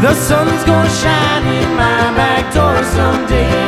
The sun's gonna shine in my back door someday.